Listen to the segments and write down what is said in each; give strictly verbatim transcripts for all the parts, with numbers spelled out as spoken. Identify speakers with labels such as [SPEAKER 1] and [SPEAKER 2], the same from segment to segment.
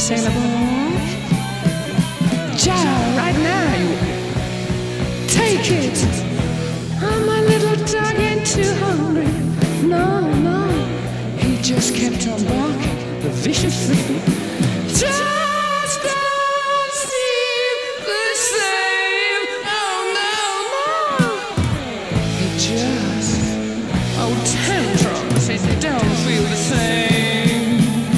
[SPEAKER 1] sailor boy. Joe, right now, you take it. Oh, my little dog ain't too hungry. No, no, he just kept on barking the vicious thing. Just don't seem the same. Oh, no, no. He just, oh, tantrums, it don't feel the same.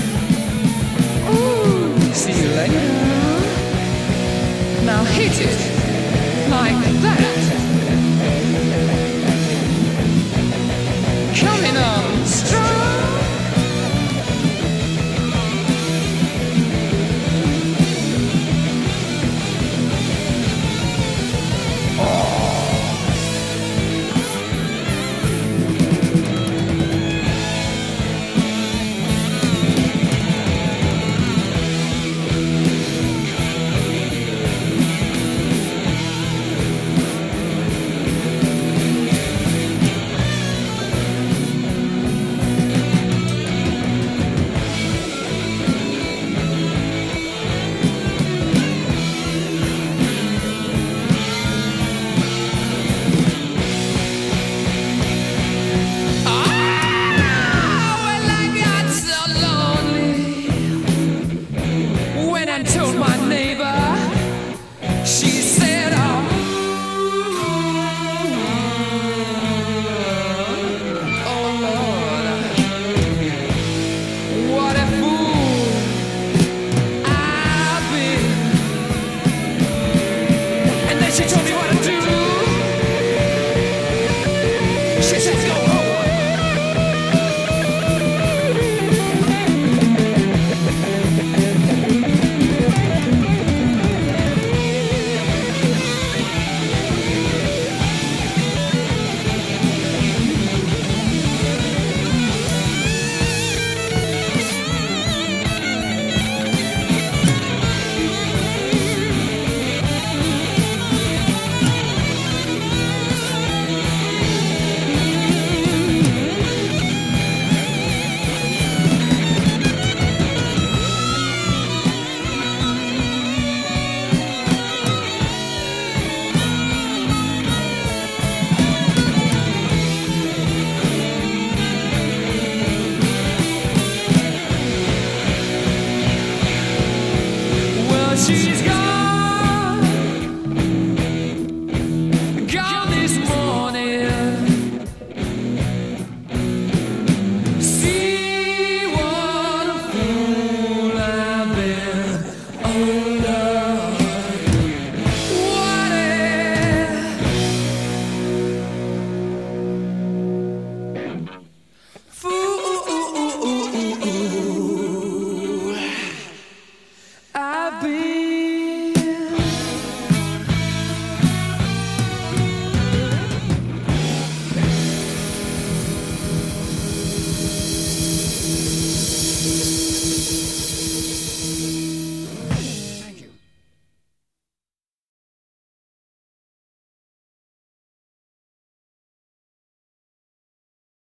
[SPEAKER 1] Ooh, see you later. Now hit it like that. Coming on strong. Told my neighbor, she said, oh, oh Lord, what a fool I've been. And then she told me what to do. She said, go home. She's gone.